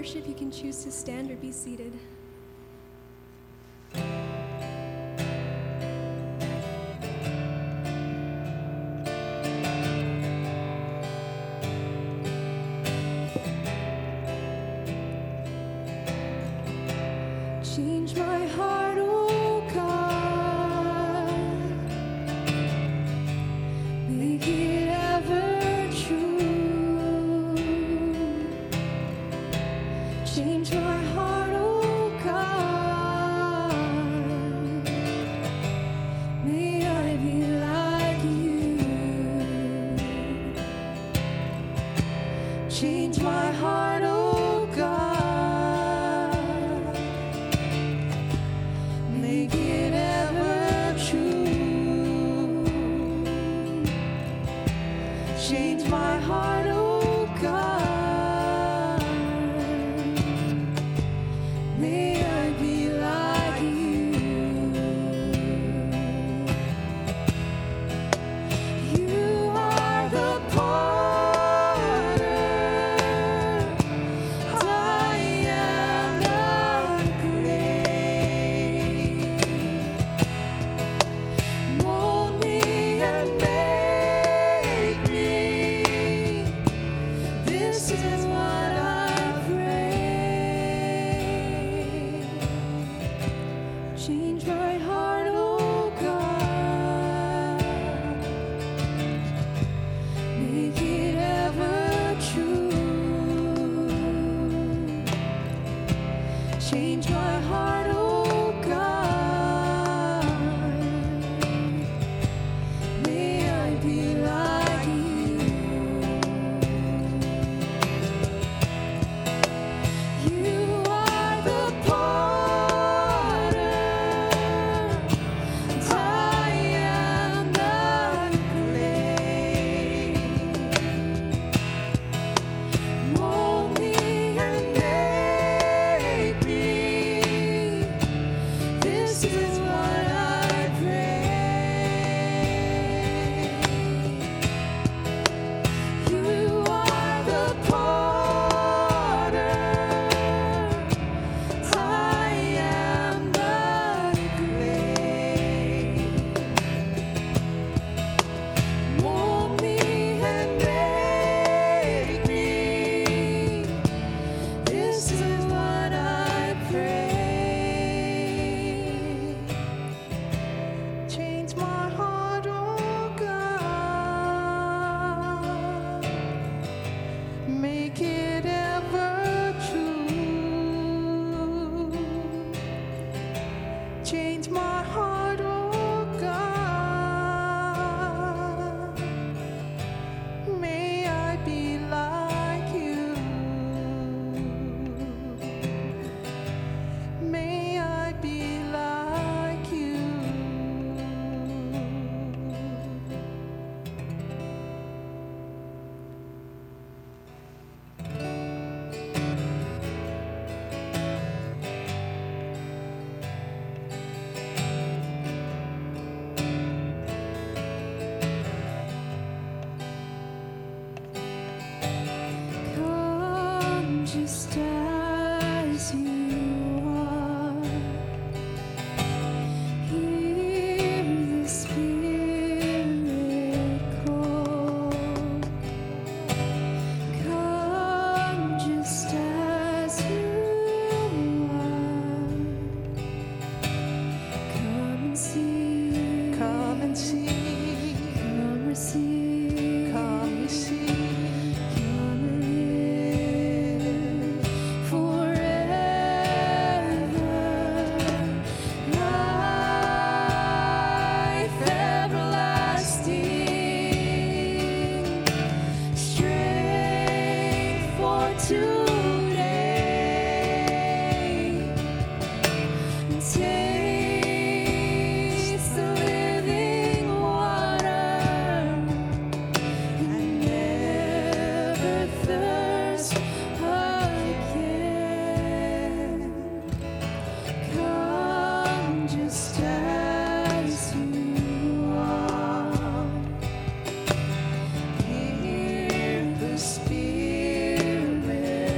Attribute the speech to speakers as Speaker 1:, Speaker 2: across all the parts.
Speaker 1: worship, you can choose to stand or be seated. Change my heart, oh God, make it ever true. Change my heart, oh God, may I be like you. Change my heart, oh God. Make it ever true. Change my heart, oh God. May I be like you. You are the potter, I am the clay. Mold me and make me. This is what I pray. Change my heart, oh God. Make it ever true. Change my heart, oh God. May I be like you. You are the potter, I am the clay. Mold me and make me. This is what I pray. You are the potter, I am the clay. Mold me and make me. This is what I pray. Change my heart, oh God. Make it ever true. Change my heart, oh God. May I be like you. May I be like you. Come just as you are. Hear the Spirit call. Come just as you are. Come and see. Come and see. Come receive. Come receive. Come and live forever. Life everlasting. Strength for today. Taste the living water and never thirst again. Come just as you are. Hear the Spirit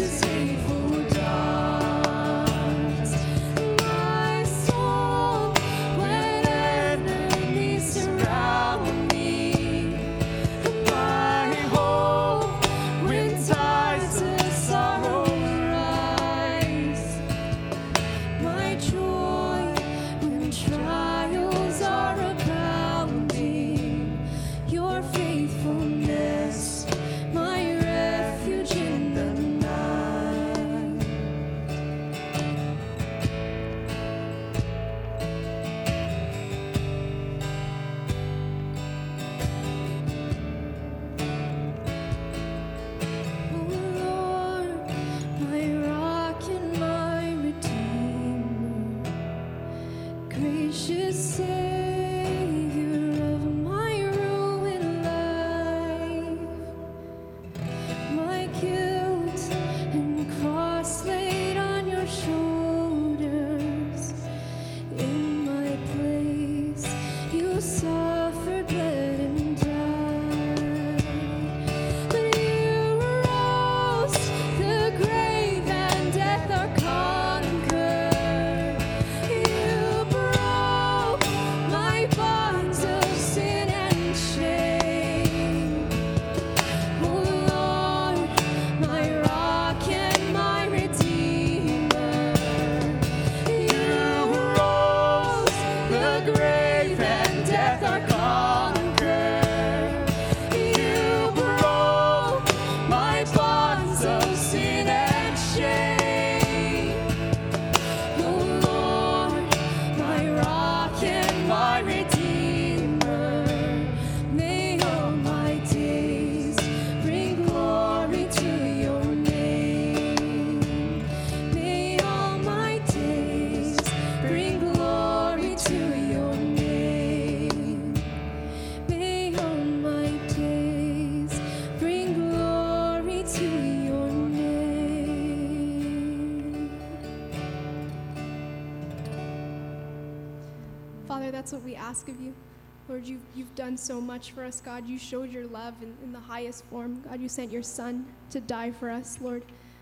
Speaker 2: Father, that's what we ask of you. Lord, you've done so much for us, God. You showed your love in the highest form. God, you sent your son to die for us, Lord.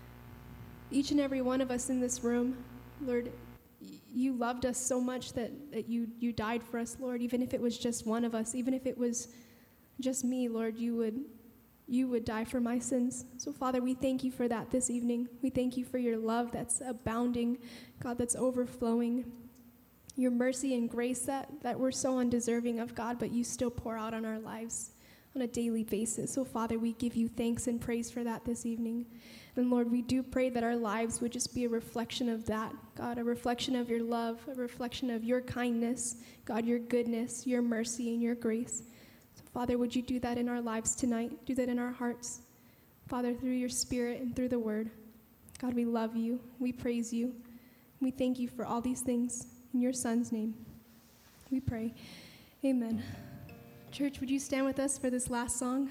Speaker 2: Each and every one of us in this room, Lord, you loved us so much that you died for us, Lord. Even if it was just one of us, even if it was just me, Lord, you would die for my sins. So, Father, we thank you for that this evening. We thank you for your love that's abounding, God, that's overflowing. Your mercy and grace that we're so undeserving of, God, but you still pour out on our lives on a daily basis. So, Father, we give you thanks and praise for that this evening. And, Lord, we do pray that our lives would just be a reflection of that, God, a reflection of your love, a reflection of your kindness, God, your goodness, your mercy, and your grace. So, Father, would you do that in our lives tonight? Do that in our hearts, Father, through your Spirit and through the Word. God, we love you. We praise you. We thank you for all these things. In your Son's name, we pray. Amen. Church, would you stand with us for this last song?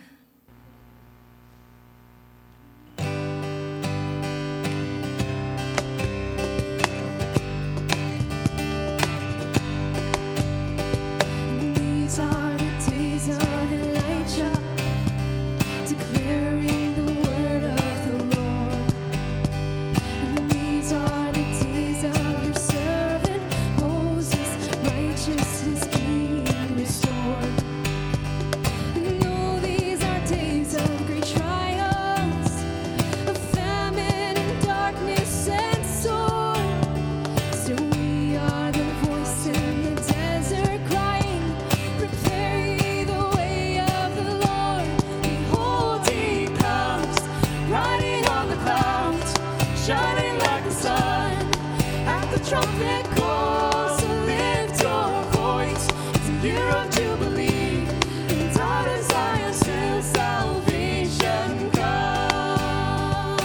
Speaker 1: These are the days of Elijah, declaring the word of the Lord. And these are the days of your servant Moses, righteousness being restored. And all these are days of great trials, of famine and darkness and sword. So we are the voice in the desert crying, prepare ye the way of the Lord. Behold, he comes, riding on the clouds, shining like the sun. At the trumpet call, so lift your voice. It's a year of jubilee, and out of Zion still salvation comes.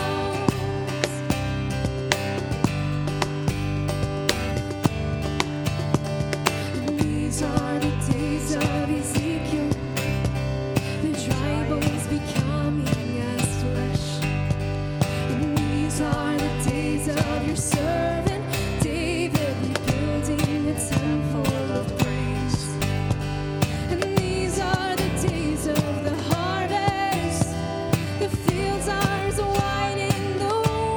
Speaker 1: And these are the days of Ezekiel, the dry bones becoming as flesh. And these are the days of your servant David, rebuilding the temple of praise. And these are the days of the harvest. The fields are as white in the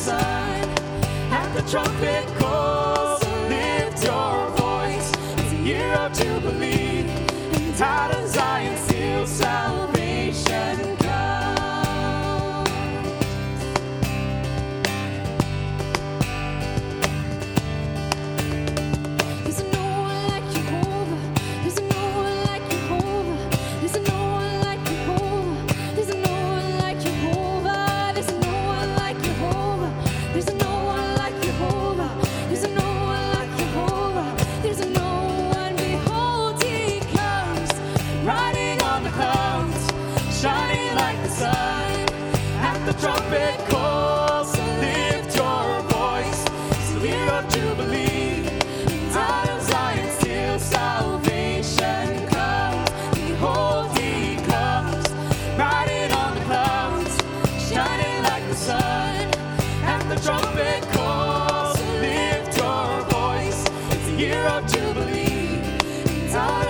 Speaker 3: sun. At the trumpet calls, lift your voice. It's a year of jubilee, and out of Zion still salvation comes.
Speaker 1: There's no one like Jehovah. There's no one like Jehovah. There's no one like Jehovah. There's no one like Jehovah. There's no one like Jehovah. There's no one like Jehovah. There's no one like Jehovah. There's no one. Behold, he comes,
Speaker 3: Riding on the clouds, shining like the sun. At the trumpet calls, lift your voice. It's the year of jubilee, and out of Zion still salvation comes. Behold, he comes, riding on the clouds, shining like the sun. At the trumpet calls, lift your voice. It's the year of jubilee, and out